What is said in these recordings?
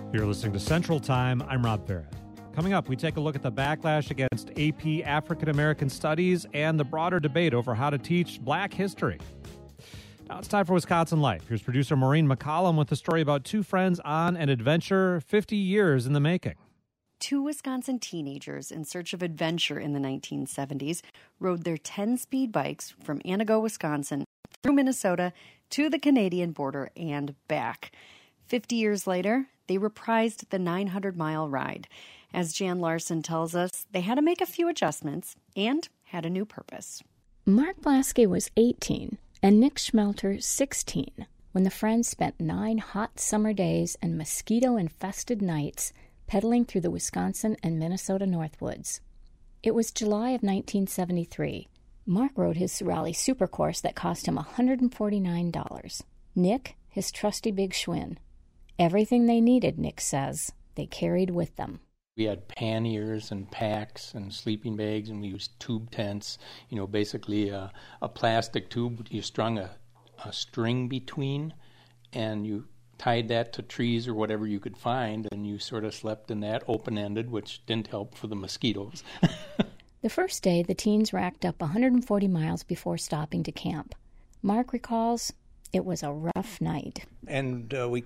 You're listening to Central Time. I'm Rob Barrett. Coming up, we take a look at the backlash against AP African American Studies and the broader debate over how to teach Black history. Now it's time for Wisconsin Life. Here's producer Maureen McCollum with a story about two friends on an adventure 50 years in the making. Two Wisconsin teenagers in search of adventure in the 1970s rode their 10-speed bikes from Antigo, Wisconsin, through Minnesota to the Canadian border and back. 50 years later, they reprised the 900-mile ride. As Jan Larson tells us, they had to make a few adjustments and had a new purpose. Mark Blasky was 18 and Nick Schmelter 16 when the friends spent 9 hot summer days and mosquito-infested nights pedaling through the Wisconsin and Minnesota Northwoods. It was July of 1973. Mark rode his rally supercourse that cost him $149. Nick, his trusty big Schwinn. Everything they needed, Nick says, they carried with them. We had panniers and packs and sleeping bags, and we used tube tents, basically a plastic tube you strung a string between, and you tied that to trees or whatever you could find, and you sort of slept in that open-ended, which didn't help for the mosquitoes. The first day, the teens racked up 140 miles before stopping to camp. Mark recalls it was a rough night. And we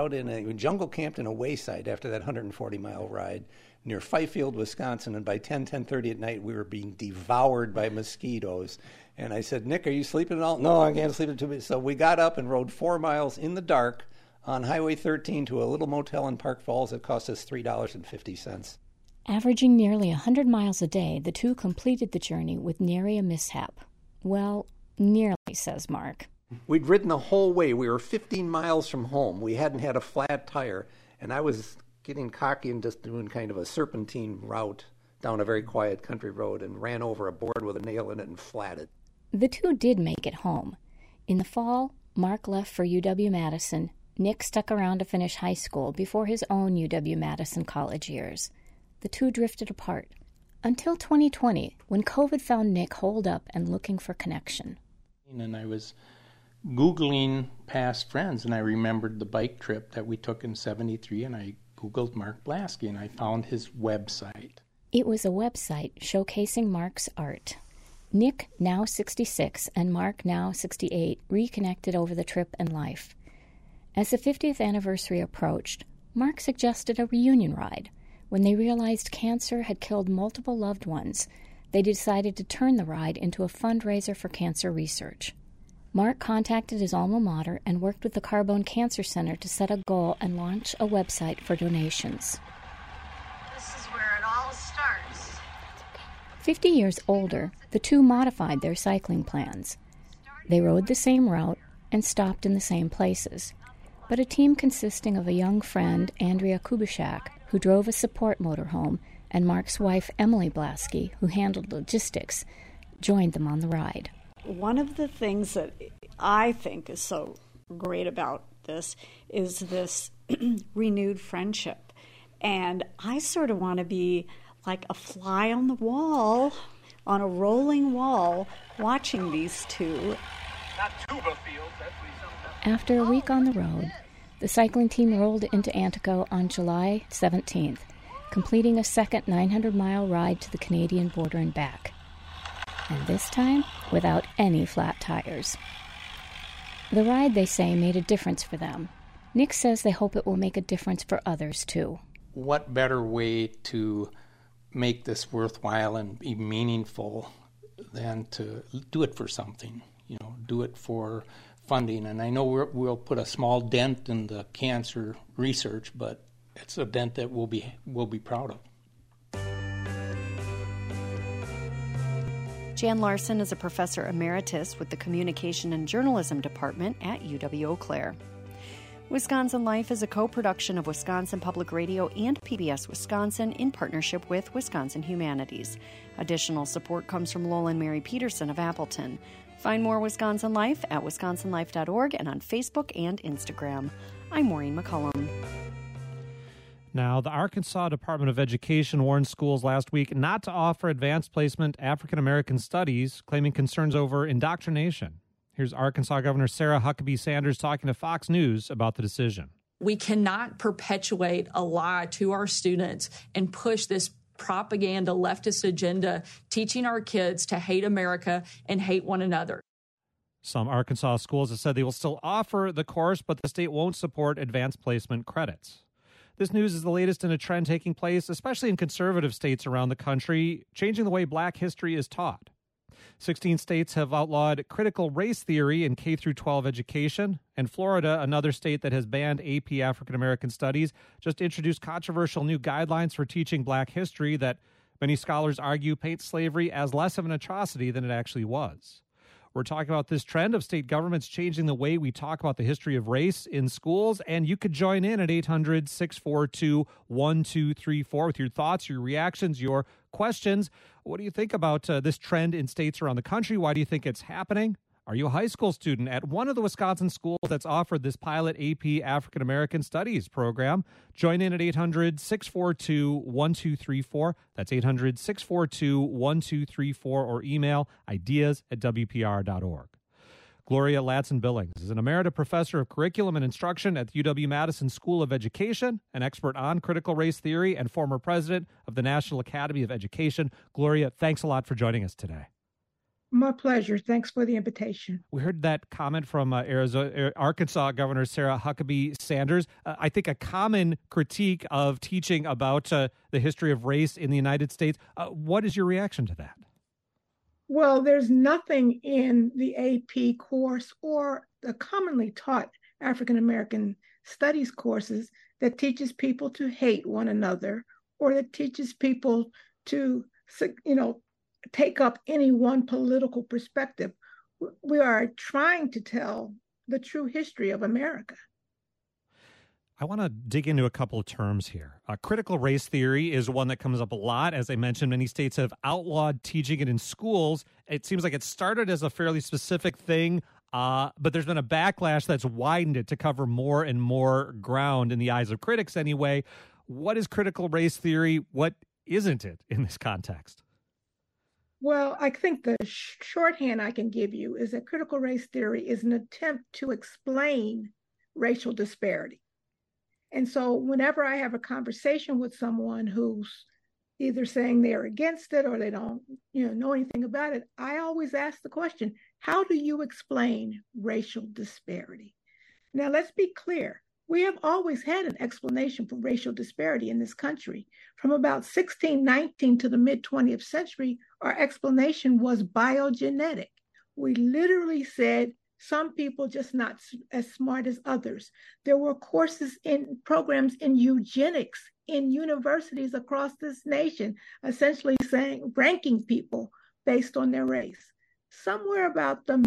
jungle camped in a wayside after that 140-mile ride near Fifield, Wisconsin, and by 10:30 at night, we were being devoured by mosquitoes. And I said, Nick, are you sleeping at all? No, I can't sleep at 2 minutes. So we got up and rode 4 miles in the dark on Highway 13 to a little motel in Park Falls that cost us $3.50. Averaging nearly 100 miles a day, the two completed the journey with nary a mishap. Well, nearly, says Mark. We'd ridden the whole way. We were 15 miles from home. We hadn't had a flat tire, and I was getting cocky and just doing kind of a serpentine route down a very quiet country road and ran over a board with a nail in it and flatted. The two did make it home. In the fall, Mark left for UW-Madison. Nick stuck around to finish high school before his own UW-Madison college years. The two drifted apart until 2020, when COVID found Nick holed up and looking for connection. And I was Googling past friends, and I remembered the bike trip that we took in 73, and I Googled Mark Blasky, and I found his website. It was a website showcasing Mark's art. Nick, now 66, and Mark, now 68, reconnected over the trip and life. As the 50th anniversary approached, Mark suggested a reunion ride. When they realized cancer had killed multiple loved ones, they decided to turn the ride into a fundraiser for cancer research. Mark contacted his alma mater and worked with the Carbone Cancer Center to set a goal and launch a website for donations. This is where it all starts. 50 years older, the two modified their cycling plans. They rode the same route and stopped in the same places. But a team consisting of a young friend, Andrea Kubishak, who drove a support motorhome, and Mark's wife, Emily Blasky, who handled logistics, joined them on the ride. One of the things that I think is so great about this is this renewed friendship. And I sort of want to be like a fly on the wall, on a rolling wall, watching these two. Not tuba fields, that's After a week on the road, the cycling team rolled into Antigo on July 17th, completing a second 900-mile ride to the Canadian border and back. And this time, without any flat tires. The ride, they say, made a difference for them. Nick says they hope it will make a difference for others, too. What better way to make this worthwhile and be meaningful than to do it for something, do it for funding. And I know we'll put a small dent in the cancer research, but it's a dent that we'll be proud of. Jan Larson is a professor emeritus with the Communication and Journalism Department at UW-Eau Claire. Wisconsin Life is a co-production of Wisconsin Public Radio and PBS Wisconsin in partnership with Wisconsin Humanities. Additional support comes from Lolan Mary Peterson of Appleton. Find more Wisconsin Life at wisconsinlife.org and on Facebook and Instagram. I'm Maureen McCollum. Now, the Arkansas Department of Education warned schools last week not to offer advanced placement African American studies, claiming concerns over indoctrination. Here's Arkansas Governor Sarah Huckabee Sanders talking to Fox News about the decision. We cannot perpetuate a lie to our students and push this propaganda leftist agenda, teaching our kids to hate America and hate one another. Some Arkansas schools have said they will still offer the course, but the state won't support advanced placement credits. This news is the latest in a trend taking place, especially in conservative states around the country, changing the way Black history is taught. 16 states have outlawed critical race theory in K-12 education, and Florida, another state that has banned AP African American Studies, just introduced controversial new guidelines for teaching Black history that many scholars argue paint slavery as less of an atrocity than it actually was. We're talking about this trend of state governments changing the way we talk about the history of race in schools, and you could join in at 800-642-1234 with your thoughts, your reactions, your questions. What do you think about this trend in states around the country? Why do you think it's happening? Are you a high school student at one of the Wisconsin schools that's offered this pilot AP African American Studies program? Join in at 800-642-1234. That's 800-642-1234, or email ideas@wpr.org. Gloria Ladson-Billings is an emerita professor of curriculum and instruction at the UW-Madison School of Education, an expert on critical race theory, and former president of the National Academy of Education. Gloria, thanks a lot for joining us today. My pleasure. Thanks for the invitation. We heard that comment from Arkansas Governor Sarah Huckabee Sanders. I think a common critique of teaching about the history of race in the United States. What is your reaction to that? Well, there's nothing in the AP course or the commonly taught African American Studies courses that teaches people to hate one another, or that teaches people to, take up any one political perspective. We are trying to tell the true history of America. I want to dig into a couple of terms here. Critical race theory is one that comes up a lot. As I mentioned, many states have outlawed teaching it in schools. It seems like it started as a fairly specific thing, but there's been a backlash that's widened it to cover more and more ground in the eyes of critics anyway. What is critical race theory? What isn't it in this context? Well, I think the shorthand I can give you is that critical race theory is an attempt to explain racial disparity. And so whenever I have a conversation with someone who's either saying they're against it or they don't know anything about it, I always ask the question, how do you explain racial disparity? Now, let's be clear. We have always had an explanation for racial disparity in this country. From about 1619 to the mid-20th century, our explanation was biogenetic. We literally said some people just not as smart as others. There were courses in programs in eugenics in universities across this nation, essentially ranking people based on their race. Somewhere about the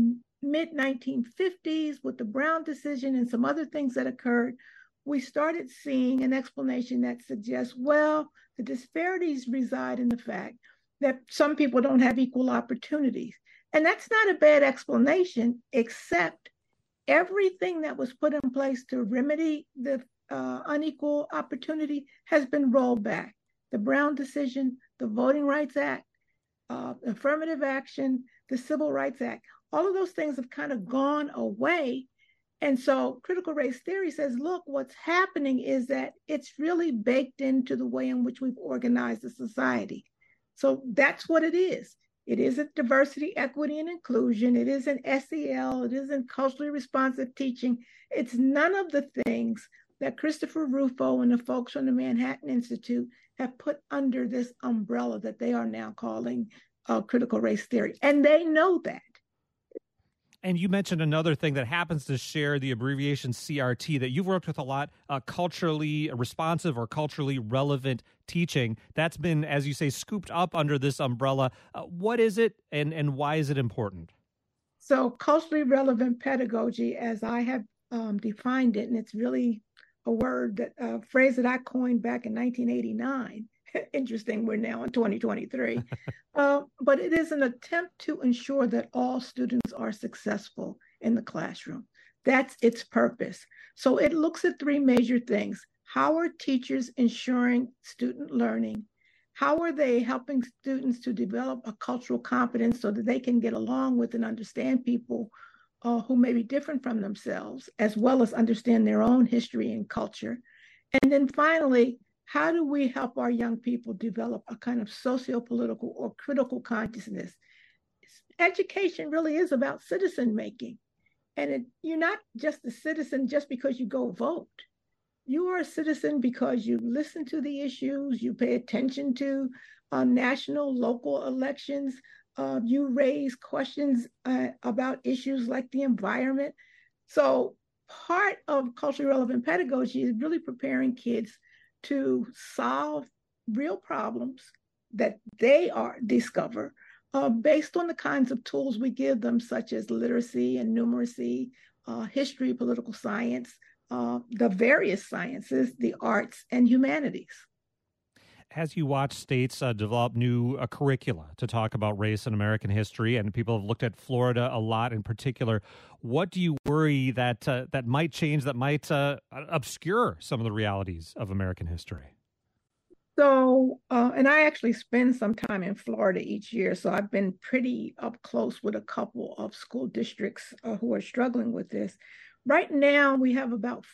mid-1950s, with the Brown decision and some other things that occurred, we started seeing an explanation that suggests, well, the disparities reside in the fact that some people don't have equal opportunities. And that's not a bad explanation, except everything that was put in place to remedy the unequal opportunity has been rolled back. The Brown decision, the Voting Rights Act, affirmative action, the Civil Rights Act, all of those things have kind of gone away. And so critical race theory says, look, what's happening is that it's really baked into the way in which we've organized the society. So that's what it is. It isn't diversity, equity, and inclusion. It isn't SEL. It isn't culturally responsive teaching. It's none of the things that Christopher Rufo and the folks from the Manhattan Institute have put under this umbrella that they are now calling critical race theory. And they know that. And you mentioned another thing that happens to share the abbreviation CRT that you've worked with a lot, culturally responsive or culturally relevant teaching. That's been, as you say, scooped up under this umbrella. What is it and why is it important? So culturally relevant pedagogy, as I have defined it, and it's really a phrase that I coined back in 1989. Interesting, we're now in 2023. But it is an attempt to ensure that all students are successful in the classroom. That's its purpose. So it looks at three major things. How are teachers ensuring student learning? How are they helping students to develop a cultural competence so that they can get along with and understand people who may be different from themselves, as well as understand their own history and culture. And then finally, how do we help our young people develop a kind of socio-political or critical consciousness? Education really is about citizen making. And you're not just a citizen just because you go vote. You are a citizen because you listen to the issues, you pay attention to national, local elections, you raise questions about issues like the environment. So part of culturally relevant pedagogy is really preparing kids to solve real problems that they discover based on the kinds of tools we give them, such as literacy and numeracy, history, political science, the various sciences, the arts, and humanities. As you watch states develop new curricula to talk about race and American history, and people have looked at Florida a lot in particular, what do you worry that that might change, that might obscure some of the realities of American history? So, and I actually spend some time in Florida each year, so I've been pretty up close with a couple of school districts who are struggling with this. Right now, we have about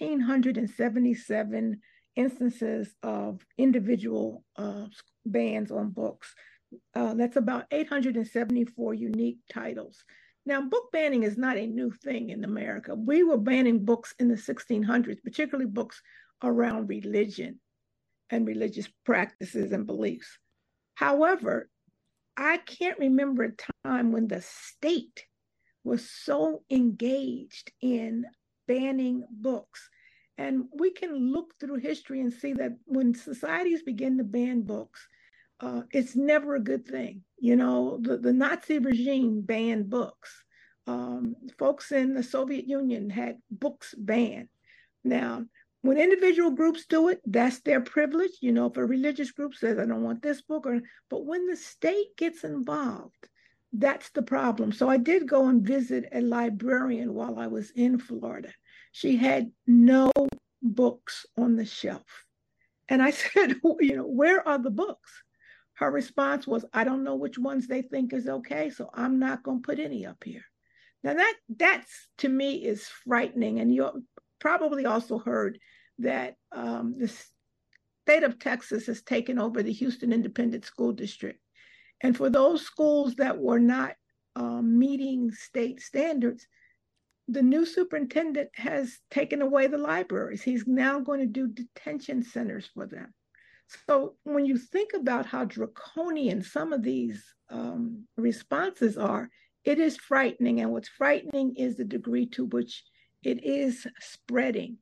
1,477 instances of individual bans on books. That's about 874 unique titles. Now, book banning is not a new thing in America. We were banning books in the 1600s, particularly books around religion and religious practices and beliefs. However, I can't remember a time when the state was so engaged in banning books. And we can look through history and see that when societies begin to ban books, it's never a good thing. You know, the Nazi regime banned books. Folks in the Soviet Union had books banned. Now, when individual groups do it, that's their privilege. You know, if a religious group says, I don't want this book, but when the state gets involved, that's the problem. So I did go and visit a librarian while I was in Florida. She had no books on the shelf. And I said, you know, where are the books? Her response was, I don't know which ones they think is okay, so I'm not going to put any up here. Now that's to me is frightening. And you probably also heard that the state of Texas has taken over the Houston Independent School District. And for those schools that were not meeting state standards, the new superintendent has taken away the libraries. He's now going to do detention centers for them. So when you think about how draconian some of these responses are, it is frightening. And what's frightening is the degree to which it is spreading.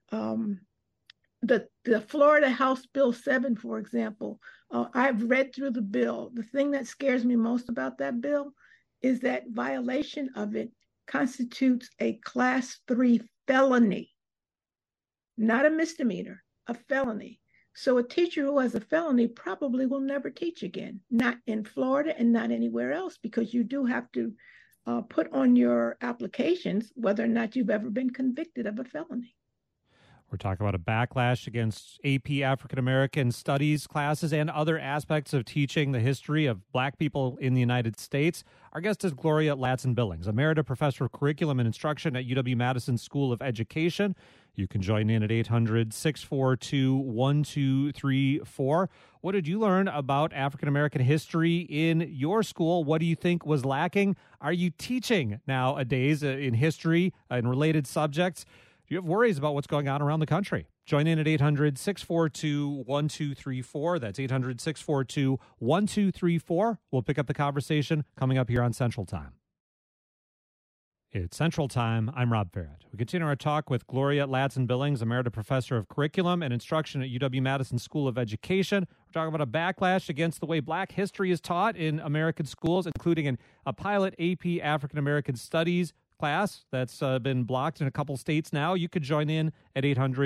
The Florida House Bill 7, for example, I've read through the bill. The thing that scares me most about that bill is that violation of it constitutes a Class 3 felony, not a misdemeanor, a felony. So a teacher who has a felony probably will never teach again, not in Florida and not anywhere else, because you do have to put on your applications whether or not you've ever been convicted of a felony. We're talking about a backlash against AP African American Studies classes and other aspects of teaching the history of Black people in the United States. Our guest is Gloria Ladson-Billings, Emerita Professor of Curriculum and Instruction at UW-Madison School of Education. You can join in at 800-642-1234. What did you learn about African American history in your school? What do you think was lacking? Are you teaching nowadays in history and related subjects? Do you have worries about what's going on around the country? Join in at 800-642-1234. That's 800-642-1234. We'll pick up the conversation coming up here on Central Time. It's Central Time. I'm Rob Barrett. We continue our talk with Gloria Ladson-Billings, Emerita Professor of Curriculum and Instruction at UW-Madison School of Education. We're talking about a backlash against the way Black history is taught in American schools, including a pilot AP African American Studies class that's been blocked in a couple states now. You could join in at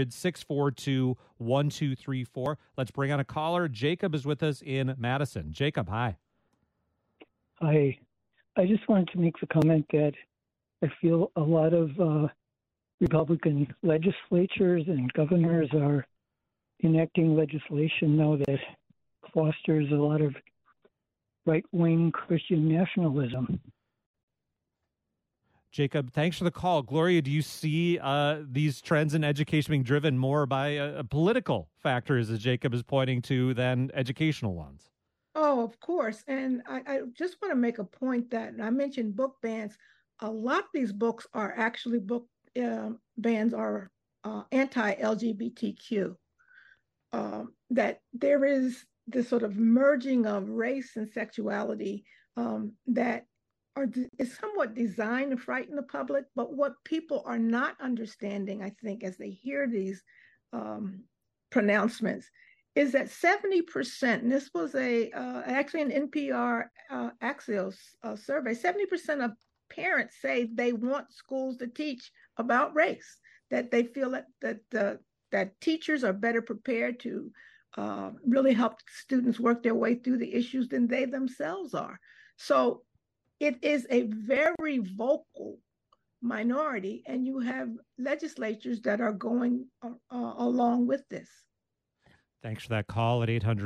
800-642-1234. Let's bring on a caller. Jacob is with us in Madison. Jacob, hi. Hi. I just wanted to make the comment that I feel a lot of Republican legislatures and governors are enacting legislation now that fosters a lot of right-wing Christian nationalism. Jacob, thanks for the call. Gloria, do you see these trends in education being driven more by political factors, as Jacob is pointing to, than educational ones? Oh, of course. And I just want to make a point that I mentioned book bans. A lot of these books are actually bans are anti-LGBTQ. That there is this sort of merging of race and sexuality that is somewhat designed to frighten the public. But what people are not understanding, I think, as they hear these pronouncements, is that 70%, and this was actually an NPR Axios survey, 70% of parents say they want schools to teach about race, that they feel that teachers are better prepared to really help students work their way through the issues than they themselves are. So it is a very vocal minority, and you have legislatures that are going along with this. Thanks for that call at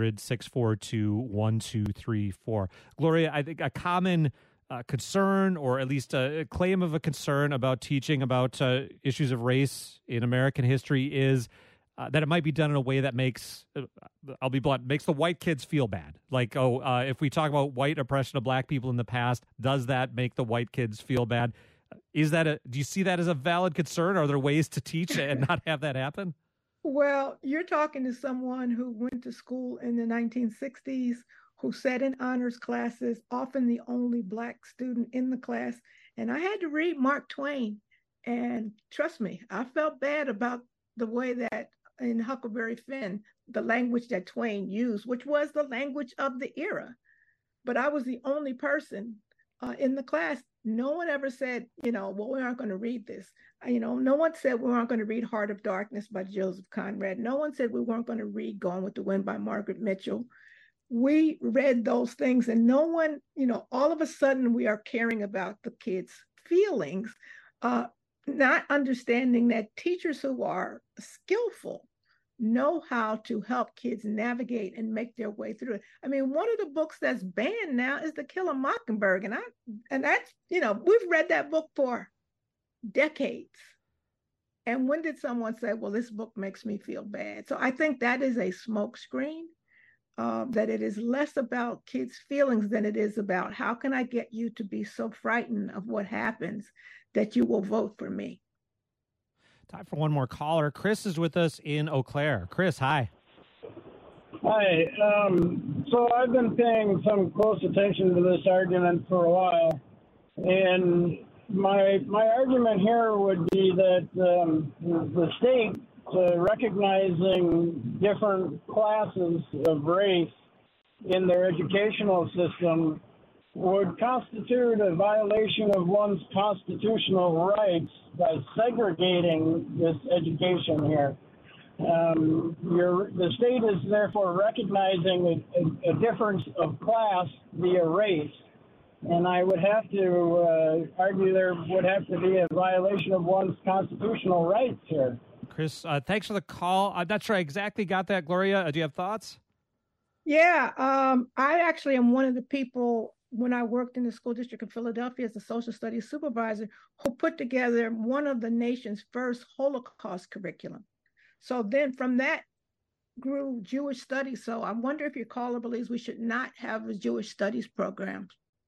800-642-1234. Gloria, I think a common concern, or at least a claim of a concern about teaching about issues of race in American history is that it might be done in a way that makes, I'll be blunt, makes the white kids feel bad. Like, if we talk about white oppression of black people in the past, does that make the white kids feel bad? Do you see that as a valid concern? Are there ways to teach and not have that happen? Well, you're talking to someone who went to school in the 1960s, who sat in honors classes, often the only Black student in the class. And I had to read Mark Twain. And trust me, I felt bad about the way that in Huckleberry Finn, the language that Twain used, which was the language of the era. But I was the only person in the class. No one ever said, well, we aren't going to read this. No one said we weren't going to read Heart of Darkness by Joseph Conrad. No one said we weren't going to read Gone with the Wind by Margaret Mitchell. We read those things, and no one, all of a sudden we are caring about the kids' feelings, not understanding that teachers who are skillful know how to help kids navigate and make their way through it. I mean, one of the books that's banned now is To Kill a Mockingbird. And that's, we've read that book for decades. And when did someone say, well, this book makes me feel bad? So I think that is a smokescreen, that it is less about kids' feelings than it is about how can I get you to be so frightened of what happens that you will vote for me. Time for one more caller. Chris is with us in Eau Claire. Chris, hi. Hi. So I've been paying some close attention to this argument for a while, and my argument here would be that the state recognizing different classes of race in their educational system would constitute a violation of one's constitutional rights by segregating this education here. The state is therefore recognizing a difference of class via race, and I would have to argue there would have to be a violation of one's constitutional rights here. Chris, thanks for the call. I'm not sure I exactly got that. Gloria, do you have thoughts? Yeah, I actually am one of the people, when I worked in the school district of Philadelphia as a social studies supervisor, who put together one of the nation's first Holocaust curriculum. So then from that grew Jewish studies. So I wonder if your caller believes we should not have a Jewish studies program.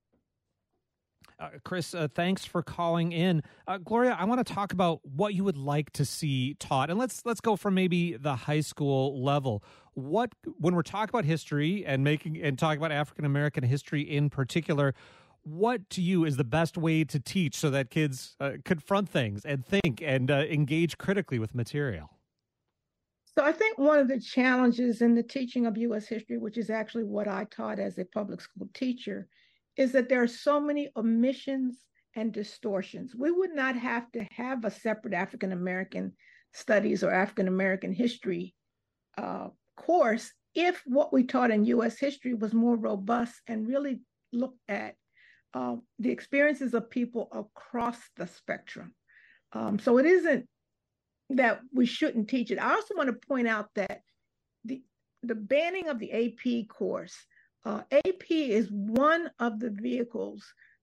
Chris, thanks for calling in. Gloria, I want to talk about what you would like to see taught. And let's go from maybe the high school level. When we're talking about history and talking about African American history in particular, what to you is the best way to teach so that kids confront things and think and engage critically with material? So I think one of the challenges in the teaching of U.S. history, which is actually what I taught as a public school teacher, is that there are so many omissions and distortions. We would not have to have a separate African American studies or African American history course if what we taught in U.S. history was more robust and really looked at the experiences of people across the spectrum. So it isn't that we shouldn't teach it. I also want to point out that the banning of the AP course, AP is one of the vehicles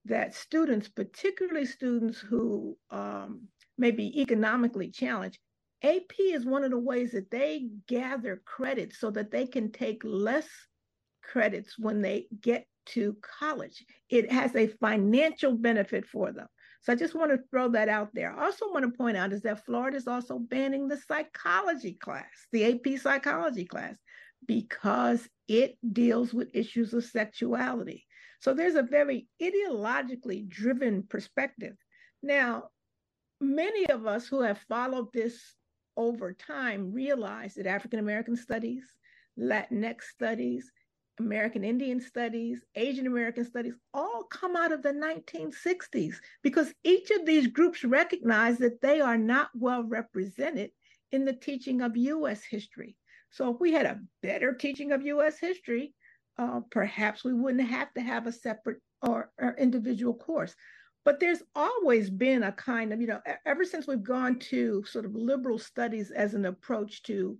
that students, particularly students who may be economically challenged, AP is one of the ways that they gather credits so that they can take less credits when they get to college. It has a financial benefit for them. So I just want to throw that out there. I also want to point out is that Florida is also banning the psychology class, the AP psychology class, because it deals with issues of sexuality. So there's a very ideologically driven perspective. Now, many of us who have followed this over time realize that African American studies, Latinx studies, American Indian studies, Asian American studies, all come out of the 1960s because each of these groups recognize that they are not well represented in the teaching of U.S. history. So if we had a better teaching of U.S. history, perhaps we wouldn't have to have a separate or individual course. But there's always been a kind of, ever since we've gone to sort of liberal studies as an approach to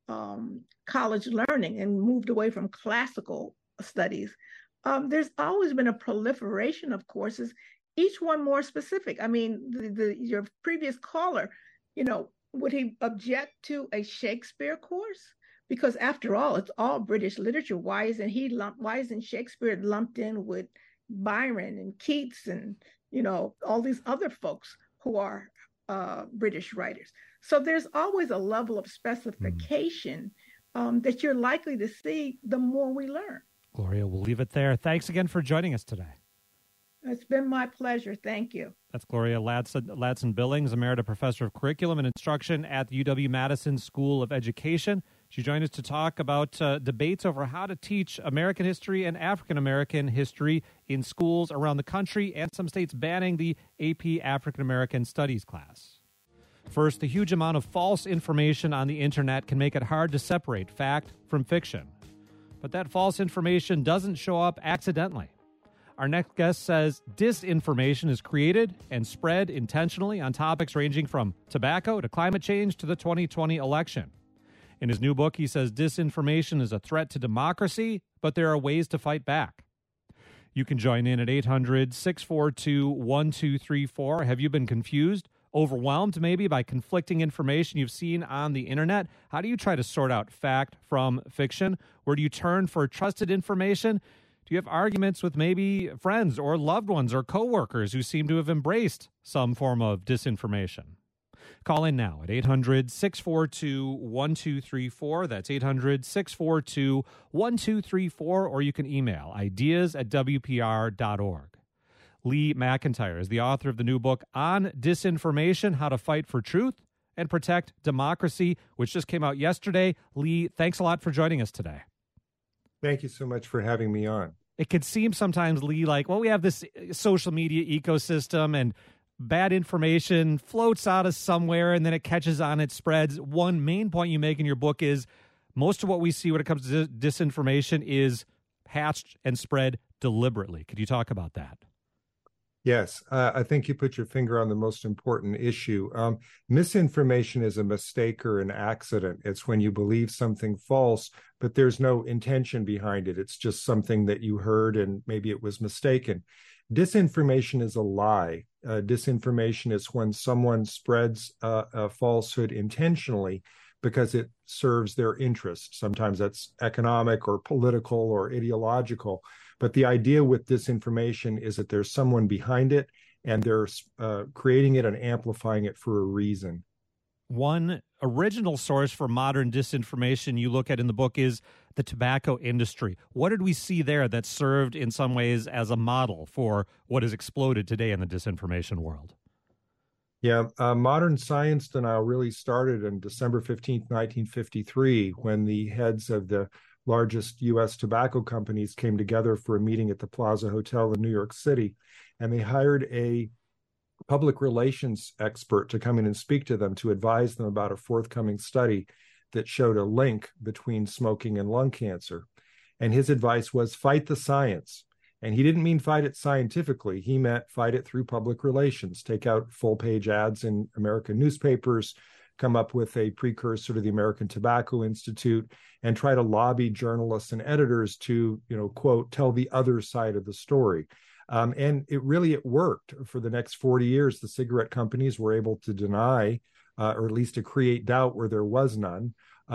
college learning and moved away from classical studies, there's always been a proliferation of courses, each one more specific. I mean, your previous caller, would he object to a Shakespeare course? Because after all, it's all British literature. Why isn't Shakespeare lumped in with Byron and Keats and all these other folks who are British writers? So there's always a level of specification that you're likely to see the more we learn. Gloria, we'll leave it there. Thanks again for joining us today. It's been my pleasure. Thank you. That's Gloria Ladson-Billings, Emerita Professor of Curriculum and Instruction at the UW-Madison School of Education. She joined us to talk about debates over how to teach American history and African American history in schools around the country and some states banning the AP African American Studies class. First, the huge amount of false information on the internet can make it hard to separate fact from fiction. But that false information doesn't show up accidentally. Our next guest says disinformation is created and spread intentionally on topics ranging from tobacco to climate change to the 2020 election. In his new book, he says disinformation is a threat to democracy, but there are ways to fight back. You can join in at 800-642-1234. Have you been confused, overwhelmed maybe by conflicting information you've seen on the internet? How do you try to sort out fact from fiction? Where do you turn for trusted information? Do you have arguments with maybe friends or loved ones or coworkers who seem to have embraced some form of disinformation? Call in now at 800-642-1234. That's 800-642-1234, or you can email ideas@wpr.org. Lee McIntyre is the author of the new book on disinformation, How to Fight for Truth and Protect Democracy, which just came out yesterday. Lee, thanks a lot for joining us today. Thank you so much for having me on. It could seem sometimes, Lee, like, we have this social media ecosystem and bad information floats out of somewhere and then it catches on, it spreads. One main point you make in your book is most of what we see when it comes to disinformation is hatched and spread deliberately. Could you talk about that? Yes, I think you put your finger on the most important issue. Misinformation is a mistake or an accident. It's when you believe something false, but there's no intention behind it. It's just something that you heard and maybe it was mistaken. Disinformation is a lie. Disinformation is when someone spreads a falsehood intentionally because it serves their interest. Sometimes that's economic or political or ideological. But the idea with disinformation is that there's someone behind it and they're creating it and amplifying it for a reason. One original source for modern disinformation you look at in the book is the tobacco industry. What did we see there that served in some ways as a model for what has exploded today in the disinformation world? Yeah, modern science denial really started on December 15th, 1953, when the heads of the largest U.S. tobacco companies came together for a meeting at the Plaza Hotel in New York City, and they hired a public relations expert to come in and speak to them to advise them about a forthcoming study that showed a link between smoking and lung cancer. And his advice was fight the science. And he didn't mean fight it scientifically. He meant fight it through public relations, take out full-page ads in American newspapers, come up with a precursor to the American Tobacco Institute, and try to lobby journalists and editors to, quote, tell the other side of the story. And it worked. For the next 40 years, the cigarette companies were able to deny, or at least to create doubt where there was none,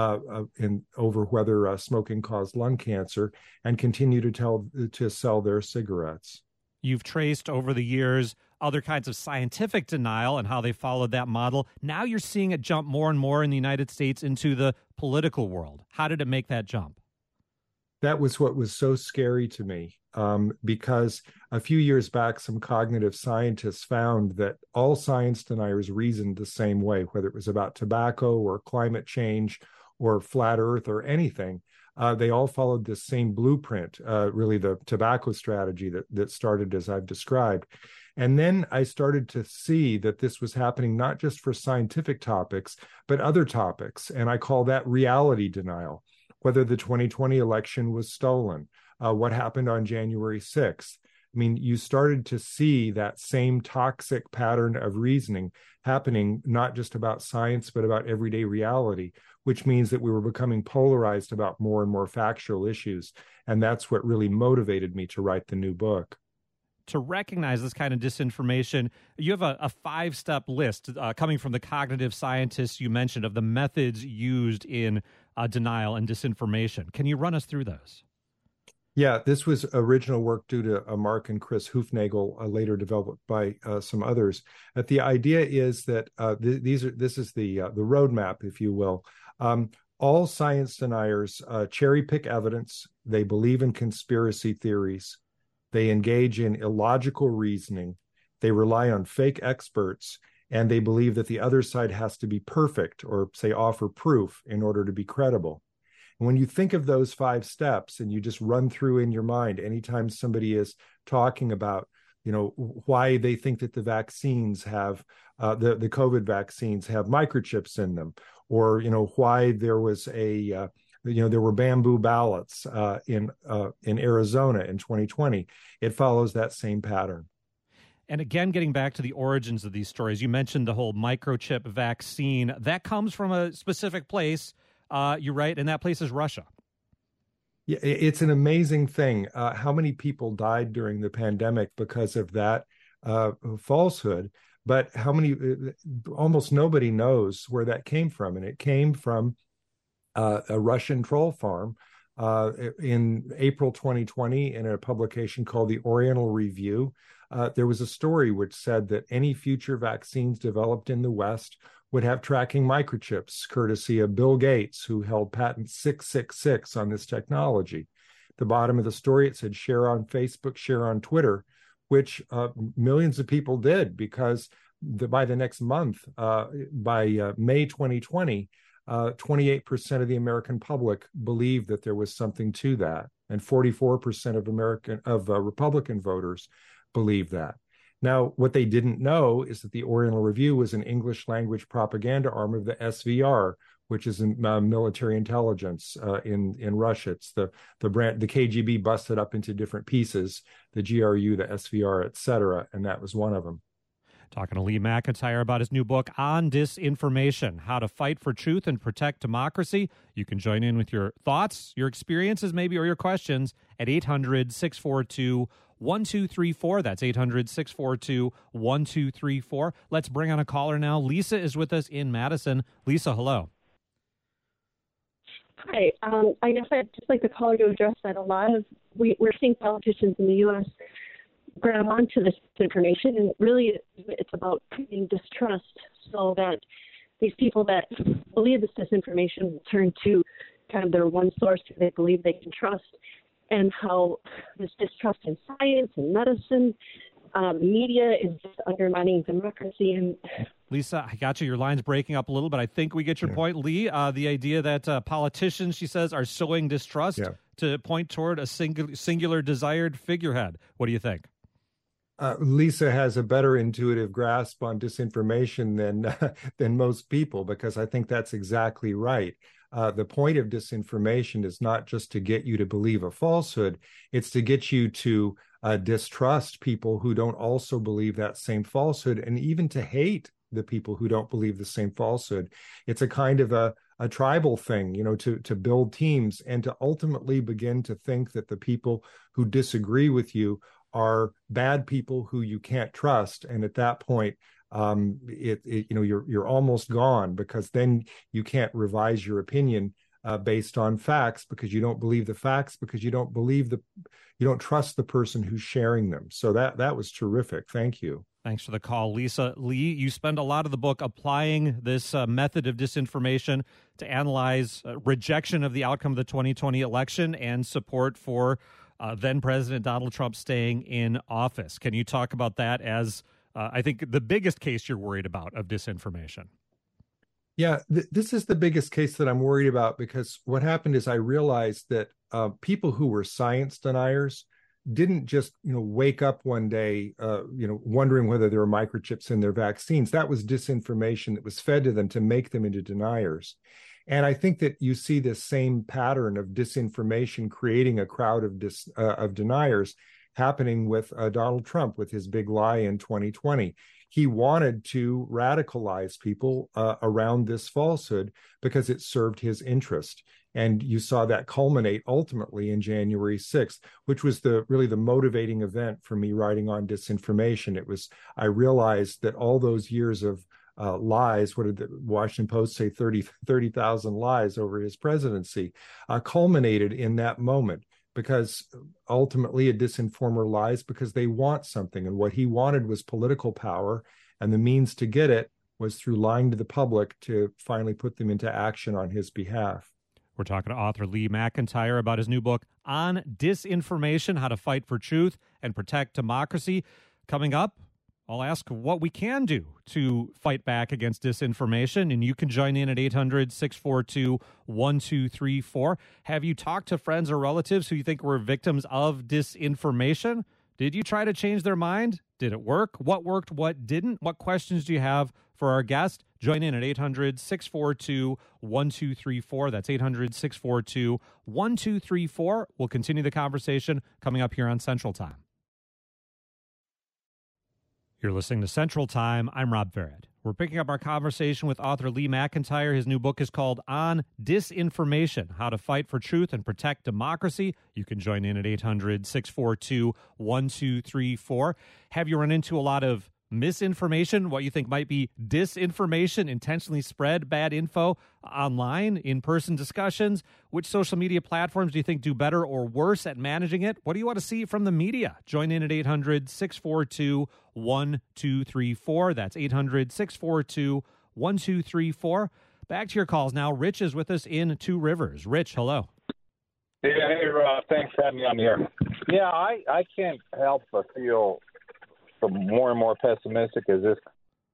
over whether smoking caused lung cancer, and continue to sell their cigarettes. You've traced over the years other kinds of scientific denial and how they followed that model. Now you're seeing it jump more and more in the United States into the political world. How did it make that jump? That was what was so scary to me, because a few years back, some cognitive scientists found that all science deniers reasoned the same way, whether it was about tobacco or climate change or flat Earth or anything. They all followed this same blueprint, really the tobacco strategy that started as I've described. And then I started to see that this was happening not just for scientific topics, but other topics. And I call that reality denial. Whether the 2020 election was stolen, what happened on January 6th. I mean, you started to see that same toxic pattern of reasoning happening, not just about science, but about everyday reality, which means that we were becoming polarized about more and more factual issues. And that's what really motivated me to write the new book. To recognize this kind of disinformation, you have a 5-step list coming from the cognitive scientists you mentioned of the methods used in denial and disinformation. Can you run us through those? Yeah, this was original work due to Mark and Chris Hufnagel, later developed by some others. But the idea is that this is the roadmap, if you will. All science deniers cherry pick evidence. They believe in conspiracy theories. They engage in illogical reasoning. They rely on fake experts, and they believe that the other side has to be perfect or, say, offer proof in order to be credible. And when you think of those 5 steps and you just run through in your mind, anytime somebody is talking about, why they think that the vaccines have, the COVID vaccines have microchips in them, or, why there was there were bamboo ballots in Arizona in 2020. It follows that same pattern. And again, getting back to the origins of these stories, you mentioned the whole microchip vaccine. That comes from a specific place, you're right, and that place is Russia. Yeah, it's an amazing thing. How many people died during the pandemic because of that falsehood? But almost nobody knows where that came from. And it came from a Russian troll farm in April 2020 in a publication called the Oriental Review. There was a story which said that any future vaccines developed in the West would have tracking microchips, courtesy of Bill Gates, who held patent 666 on this technology. At the bottom of the story, it said share on Facebook, share on Twitter, which millions of people did, because by the next month, by May 2020, 28% of the American public believed that there was something to that, and 44% of Republican voters believed that. Now, what they didn't know is that the Oriental Review was an English language propaganda arm of the SVR, which is military intelligence in Russia. It's the KGB busted up into different pieces, the GRU, the SVR, et cetera, and that was one of them. Talking to Lee McEntire about his new book on disinformation, How to Fight for Truth and Protect Democracy. You can join in with your thoughts, your experiences maybe, or your questions at 800-642-1234. That's 800-642-1234. Let's bring on a caller now. Lisa is with us in Madison. Lisa, hello. Hi. I guess I'd just like the caller to address that we're seeing politicians in the U.S. grab onto this information, and really it's about creating distrust so that these people that believe this disinformation will turn to kind of their one source who they believe they can trust, and how this distrust in science and medicine, media is just undermining democracy. And Lisa, I got you. Your line's breaking up a little, but I think we get your point. Lee, the idea that politicians, she says, are sowing distrust to point toward a singular desired figurehead. What do you think? Lisa has a better intuitive grasp on disinformation than most people, because I think that's exactly right. The point of disinformation is not just to get you to believe a falsehood, it's to get you to distrust people who don't also believe that same falsehood, and even to hate the people who don't believe the same falsehood. It's a kind of a tribal thing, to build teams and to ultimately begin to think that the people who disagree with you are bad people who you can't trust. And at that point, you're almost gone, because then you can't revise your opinion based on facts, because you don't believe the facts, because you don't trust the person who's sharing them. So that was terrific. Thank you. Thanks for the call, Lisa Lee. You spend a lot of the book applying this method of disinformation to analyze rejection of the outcome of the 2020 election and support for then President Donald Trump staying in office. Can you talk about that as I think the biggest case you're worried about of disinformation? Yeah, this is the biggest case that I'm worried about, because what happened is I realized that people who were science deniers didn't just wake up one day wondering whether there were microchips in their vaccines. That was disinformation that was fed to them to make them into deniers. And I think that you see this same pattern of disinformation creating a crowd of deniers happening with Donald Trump with his big lie in 2020. He wanted to radicalize people around this falsehood because it served his interest. And you saw that culminate ultimately in January 6th, which was really the motivating event for me writing on disinformation. I realized that all those years of lies, what did the Washington Post say, 30,000 lies over his presidency, culminated in that moment. Because ultimately a disinformer lies because they want something. And what he wanted was political power. And the means to get it was through lying to the public to finally put them into action on his behalf. We're talking to author Lee McIntyre about his new book on disinformation, how to fight for truth and protect democracy. Coming up, I'll ask what we can do to fight back against disinformation, and you can join in at 800-642-1234. Have you talked to friends or relatives who you think were victims of disinformation? Did you try to change their mind? Did it work? What worked? What didn't? What questions do you have for our guest? Join in at 800-642-1234. That's 800-642-1234. We'll continue the conversation coming up here on Central Time. You're listening to Central Time. I'm Rob Barrett. We're picking up our conversation with author Lee McIntyre. His new book is called On Disinformation, How to Fight for Truth and Protect Democracy. You can join in at 800-642-1234. Have you run into a lot of misinformation, what you think might be disinformation, intentionally spread bad info online, in-person discussions? Which social media platforms do you think do better or worse at managing it? What do you want to see from the media? Join in at 800-642-1234. That's 800-642-1234. Back to your calls now. Rich is with us in Two Rivers. Rich, hello. Hey, Rob. Thanks for having me on here. Yeah, I can't help but feel more and more pessimistic as this.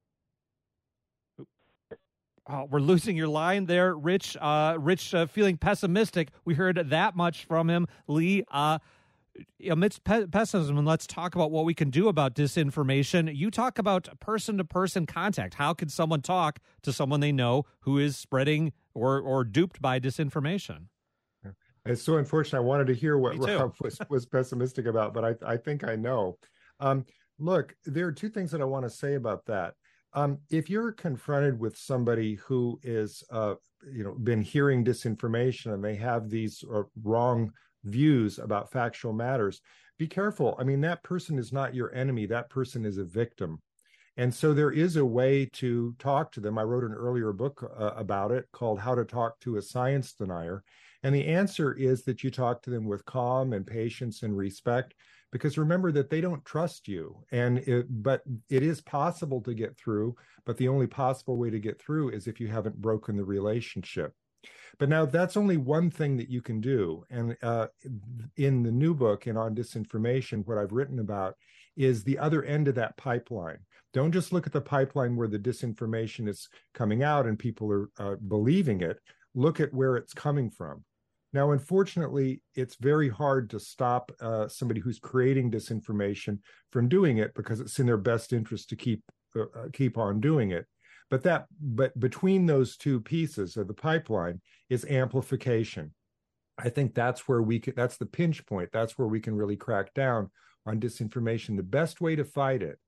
We're losing your line there, Rich. Rich feeling pessimistic. We heard that much from him. Lee, amidst pessimism, let's talk about what we can do about disinformation. You talk about person-to-person contact. How can someone talk to someone they know who is spreading or duped by disinformation? It's so unfortunate. I wanted to hear what Rob was pessimistic about, but I think I know. Look, there are two things that I want to say about that. If you're confronted with somebody who is, been hearing disinformation and they have these wrong views about factual matters, be careful. I mean, that person is not your enemy. That person is a victim. And so there is a way to talk to them. I wrote an earlier book about it called How to Talk to a Science Denier. And the answer is that you talk to them with calm and patience and respect, because remember that they don't trust you. But it is possible to get through, but the only possible way to get through is if you haven't broken the relationship. But now that's only one thing that you can do. And in the new book and On Disinformation, what I've written about is the other end of that pipeline. Don't just look at the pipeline where the disinformation is coming out and people are believing it. Look at where it's coming from. Now, unfortunately, it's very hard to stop somebody who's creating disinformation from doing it because it's in their best interest to keep on doing it. But between those two pieces of the pipeline is amplification. I think that's where that's the pinch point. That's where we can really crack down on disinformation. The best way to fight it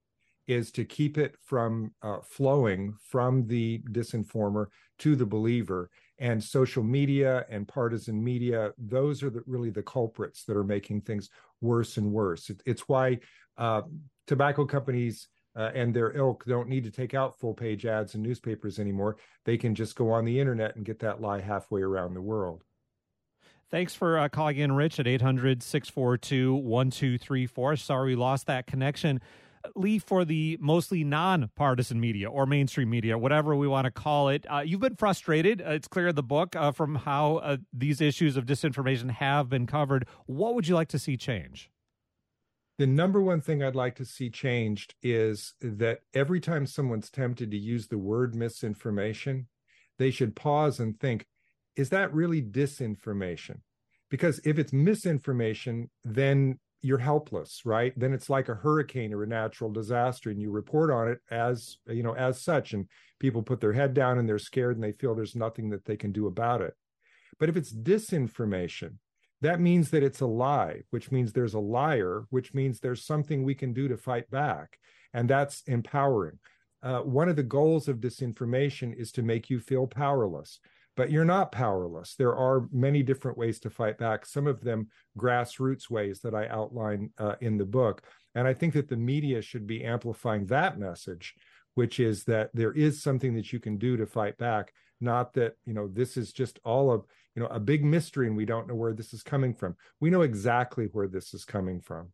is to keep it from flowing from the disinformer to the believer. And social media and partisan media, those are really the culprits that are making things worse and worse. It's why tobacco companies and their ilk don't need to take out full-page ads in newspapers anymore. They can just go on the internet and get that lie halfway around the world. Thanks for calling in, Rich, at 800-642-1234. Sorry we lost that connection. Lee, for the mostly non-partisan media or mainstream media, whatever we want to call it, you've been frustrated. It's clear in the book from how these issues of disinformation have been covered. What would you like to see change? The number one thing I'd like to see changed is that every time someone's tempted to use the word misinformation, they should pause and think, is that really disinformation? Because if it's misinformation, then you're helpless, right? Then it's like a hurricane or a natural disaster, and you report on it as such, and people put their head down and they're scared and they feel there's nothing that they can do about it. But if it's disinformation, that means that it's a lie, which means there's a liar, which means there's something we can do to fight back. And that's empowering. One of the goals of disinformation is to make you feel powerless. But you're not powerless. There are many different ways to fight back, some of them grassroots ways that I outline in the book. And I think that the media should be amplifying that message, which is that there is something that you can do to fight back, not that, this is just all of, a big mystery and we don't know where this is coming from. We know exactly where this is coming from.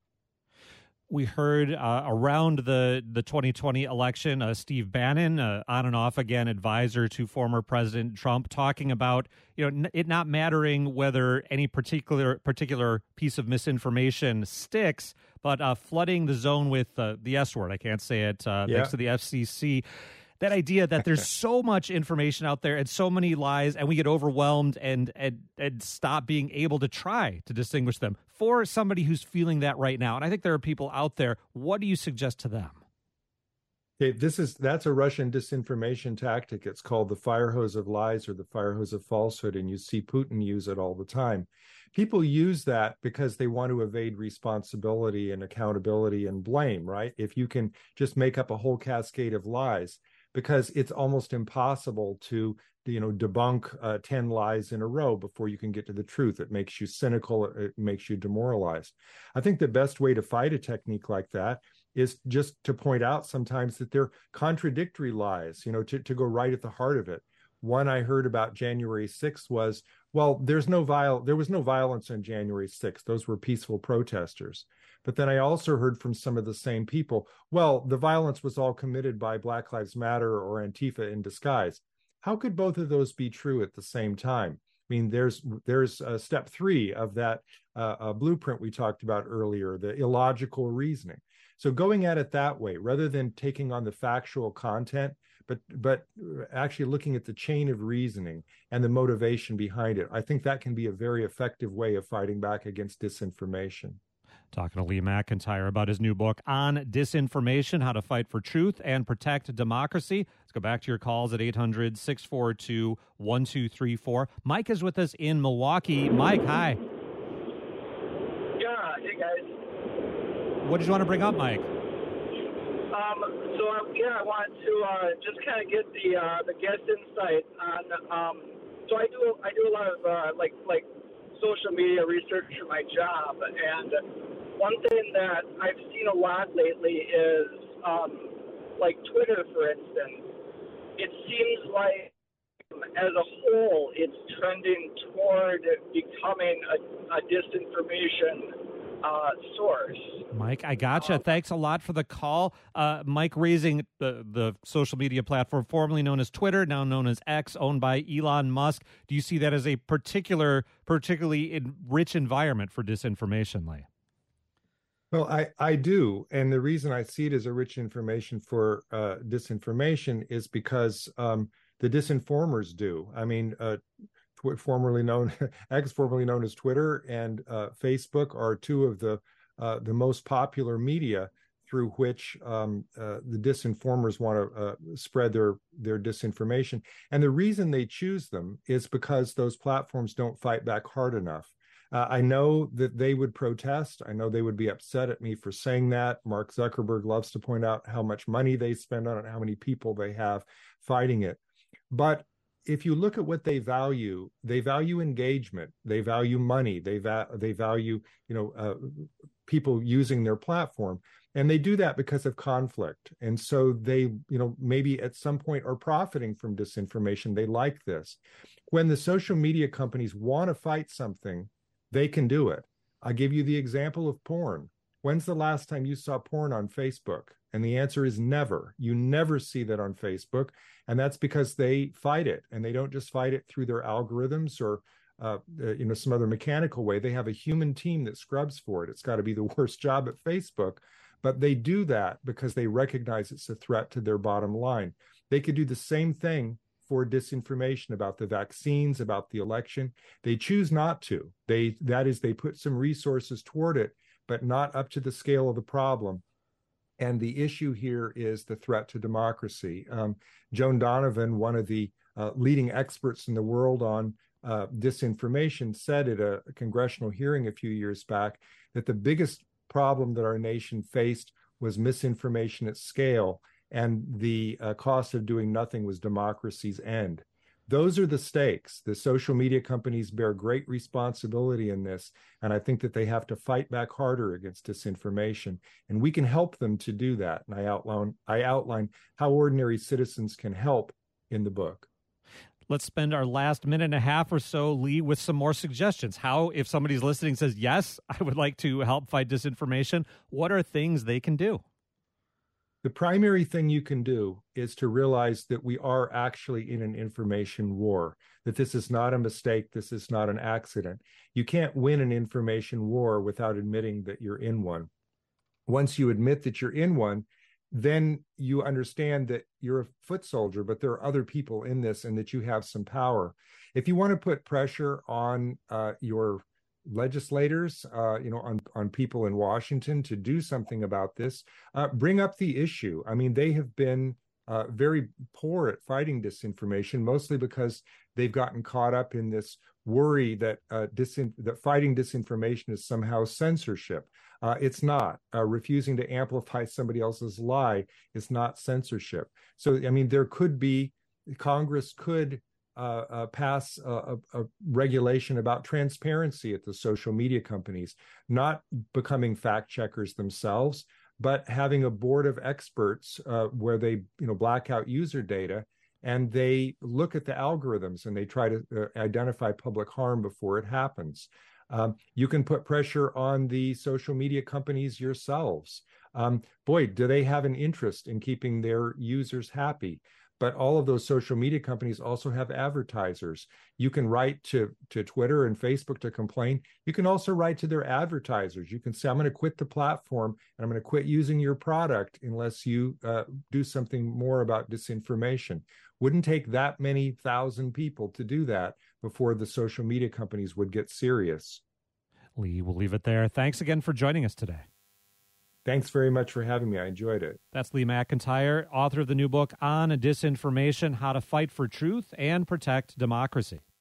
We heard around the 2020 election, Steve Bannon, on and off again advisor to former President Trump, talking about it not mattering whether any particular piece of misinformation sticks, but flooding the zone with the S word. I can't say it thanks to the FCC. That idea that there's so much information out there and so many lies, and we get overwhelmed and stop being able to try to distinguish them. For somebody who's feeling that right now, and I think there are people out there, what do you suggest to them? Okay, that's a Russian disinformation tactic. It's called the fire hose of lies or the fire hose of falsehood, and you see Putin use it all the time. People use that because they want to evade responsibility and accountability and blame, right? If you can just make up a whole cascade of lies, because it's almost impossible to debunk 10 lies in a row before you can get to the truth. It makes you cynical. It makes you demoralized. I think the best way to fight a technique like that is just to point out sometimes that they're contradictory lies, to go right at the heart of it. One I heard about January 6th was, well, there was no violence on January 6th. Those were peaceful protesters. But then I also heard from some of the same people, well, the violence was all committed by Black Lives Matter or Antifa in disguise. How could both of those be true at the same time? I mean, there's step 3 of that blueprint we talked about earlier, the illogical reasoning. So going at it that way, rather than taking on the factual content, but actually looking at the chain of reasoning and the motivation behind it, I think that can be a very effective way of fighting back against disinformation. Talking to Lee McIntyre about his new book on disinformation, how to fight for truth and protect democracy. Let's go back to your calls at 800-642-1234. Mike is with us in Milwaukee. Mike, hi. Yeah, hey guys. What did you want to bring up, Mike? I wanted to just kind of get the guest insight on. So I do a lot of like social media research for my job, and one thing that I've seen a lot lately is like Twitter, for instance. It seems like as a whole, it's trending toward becoming a disinformation source. Mike, I gotcha. Thanks a lot for the call. Mike raising the social media platform formerly known as Twitter, now known as X, owned by Elon Musk. Do you see that as a particularly rich environment for disinformation, Lee? Well, I do. And the reason I see it as a rich information for disinformation is because the disinformers do. I mean, formerly known X, formerly known as Twitter, and Facebook are two of the most popular media through which the disinformers want to spread their disinformation. And the reason they choose them is because those platforms don't fight back hard enough. I know that they would protest. I know they would be upset at me for saying that. Mark Zuckerberg loves to point out how much money they spend on it, how many people they have fighting it. But if you look at what they value engagement, they value money, they value, people using their platform. And they do that because of conflict. And so they, maybe at some point are profiting from disinformation. They like this. When the social media companies want to fight something, they can do it. I'll give you the example of porn. When's the last time you saw porn on Facebook? And the answer is never. You never see that on Facebook. And that's because they fight it. And they don't just fight it through their algorithms or some other mechanical way. They have a human team that scrubs for it. It's got to be the worst job at Facebook. But they do that because they recognize it's a threat to their bottom line. They could do the same thing for disinformation about the vaccines, about the election. They choose not to. They put some resources toward it, but not up to the scale of the problem. And the issue here is the threat to democracy. Joan Donovan, one of the leading experts in the world on disinformation, said at a congressional hearing a few years back that the biggest problem that our nation faced was misinformation at scale, and the cost of doing nothing was democracy's end. Those are the stakes. The social media companies bear great responsibility in this, and I think that they have to fight back harder against disinformation, and we can help them to do that. And I outline how ordinary citizens can help in the book. Let's spend our last minute and a half or so, Lee, with some more suggestions. How, if somebody's listening says, yes, I would like to help fight disinformation, what are things they can do? The primary thing you can do is to realize that we are actually in an information war, that this is not a mistake, this is not an accident. You can't win an information war without admitting that you're in one. Once you admit that you're in one, then you understand that you're a foot soldier, but there are other people in this and that you have some power. If you want to put pressure on your legislators, on people in Washington to do something about this, bring up the issue. I mean, they have been very poor at fighting disinformation, mostly because they've gotten caught up in this worry that that fighting disinformation is somehow censorship. It's not. Refusing to amplify somebody else's lie is not censorship. So, I mean, Congress could pass a regulation about transparency at the social media companies, not becoming fact checkers themselves, but having a board of experts where they, black out user data and they look at the algorithms and they try to identify public harm before it happens. You can put pressure on the social media companies yourselves. Boy, do they have an interest in keeping their users happy? But all of those social media companies also have advertisers. You can write to Twitter and Facebook to complain. You can also write to their advertisers. You can say, I'm going to quit the platform and I'm going to quit using your product unless you do something more about disinformation. Wouldn't take that many thousand people to do that before the social media companies would get serious. Lee, we'll leave it there. Thanks again for joining us today. Thanks very much for having me. I enjoyed it. That's Lee McIntyre, author of the new book on disinformation, How to Fight for Truth and Protect Democracy.